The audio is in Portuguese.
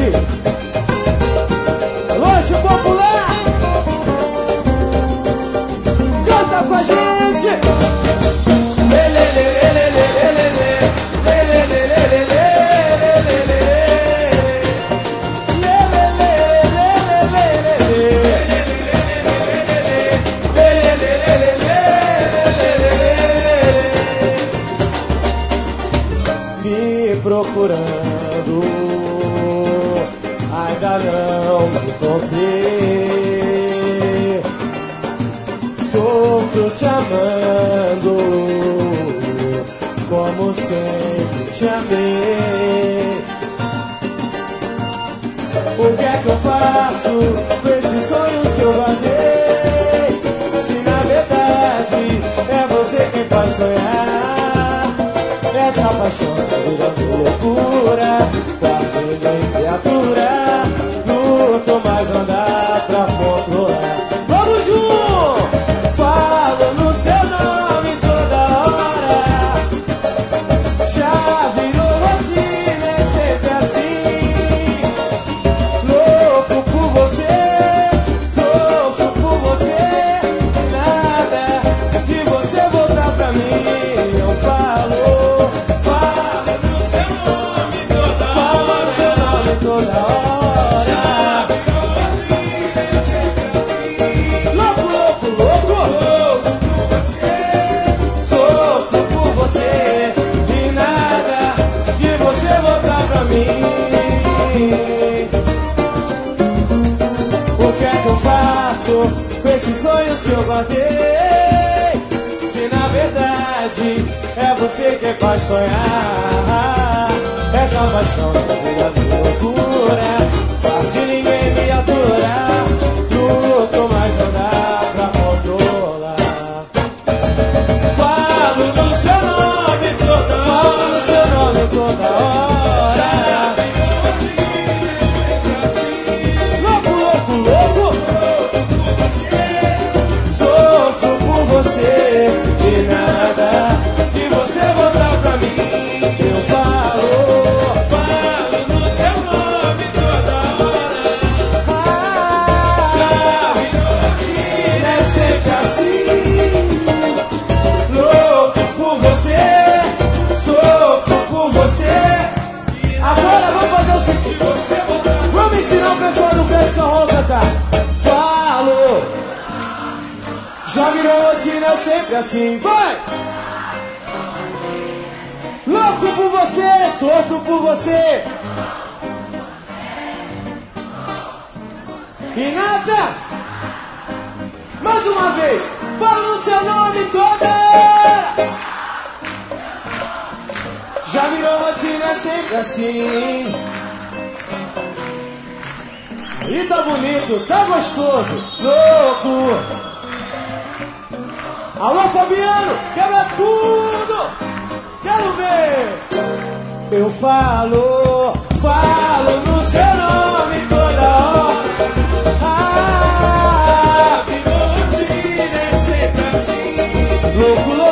gente. Lanche popular. Canta com a gente. Me procurando, ainda não me encontrei. Sofro te amando, como sempre te amei. O que é que eu faço com esses sonhos que eu guardei? Se na verdade é você quem faz sonhar. Essa paixão tá virando loucura, quase ninguém criatura. Luto, mas não dá pra controlar. Vamos junto! Falo no seu nome toda hora. Já virou rotina, é sempre assim. Louco por você, sofro por você. E nada de você voltar pra mim. Eu falo no seu nome toda hora. Já virou rotina, é sempre assim. Louco, louco, louco, louco por você, sofro por você. E nada de você voltar pra mim. O que é que eu faço com esses sonhos que eu guardei? Se na verdade é você que faz sonhar. Essa paixão tá virando loucura, quase ninguém me atura. Luto, mas não dá pra controlar. Falo no seu nome toda hora. Falo no seu nome toda hora. Já virou rotina, é sempre assim. Louco, louco, louco, louco por você, sofro por você. E nada de você voltar pra mim. Eu falo no seu nome toda hora. Já virou rotina, é sempre assim. Louco por você, sofro por você. Agora vamos fazer o seguinte. Vamos ensinar o pessoal do Cresce Carro a cantar. Falo, já virou rotina, é sempre assim. Vai! Louco por você, sofro por você. E nada. Mais uma vez. Fala no seu nome toda hora. Já virou rotina, é sempre assim. E tá bonito, tá gostoso. Louco. Alô, Fabiano, quebra tudo. Quero ver. Eu falo no seu nome toda hora. Já virou rotina, é sempre assim. Louco,